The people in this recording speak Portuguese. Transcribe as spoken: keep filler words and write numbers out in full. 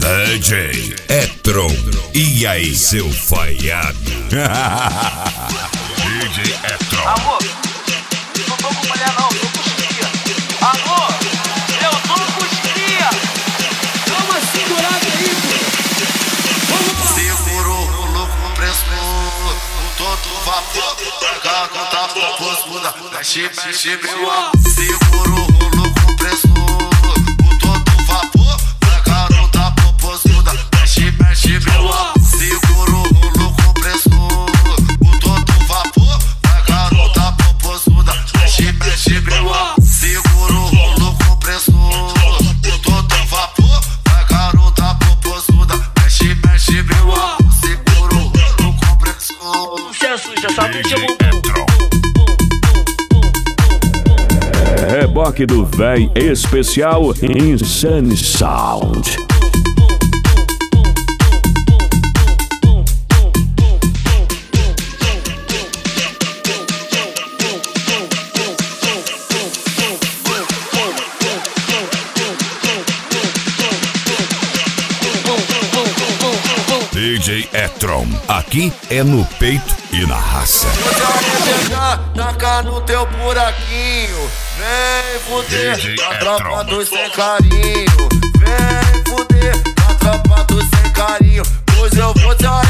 D J Etron. E aí, seu falhado? D J Etron. Amor, não tô com mulher não, tô com chifria. Amor, eu tô com chifria. Dá uma segurada aí, pô. Segurou o louco pressou, o todo vapor. Pega com tá com postura, mexe, mexe, meu amor. Segurou o louco pressou, o todo vapor. Pega com tá com postura, mexe, mexe, meu amor. Segurou o louco pressou, o todo vapor. Pega com tá com postura, mexe, mexe, meu amor. Segurou o louco pressou, o todo vapor. Pega com tá com postura, mexe, mexe, meu amor. Segurou o louco pressou. Sucesso, já sabe que chamou. Reboque do véi especial Insane Sound. D J Etron, aqui é no peito e na raça. Você vai chegar, taca no teu buraquinho. Vem fuder, na tropa dos sem carinho. Vem fuder, na tropa dos sem carinho. Pois eu vou te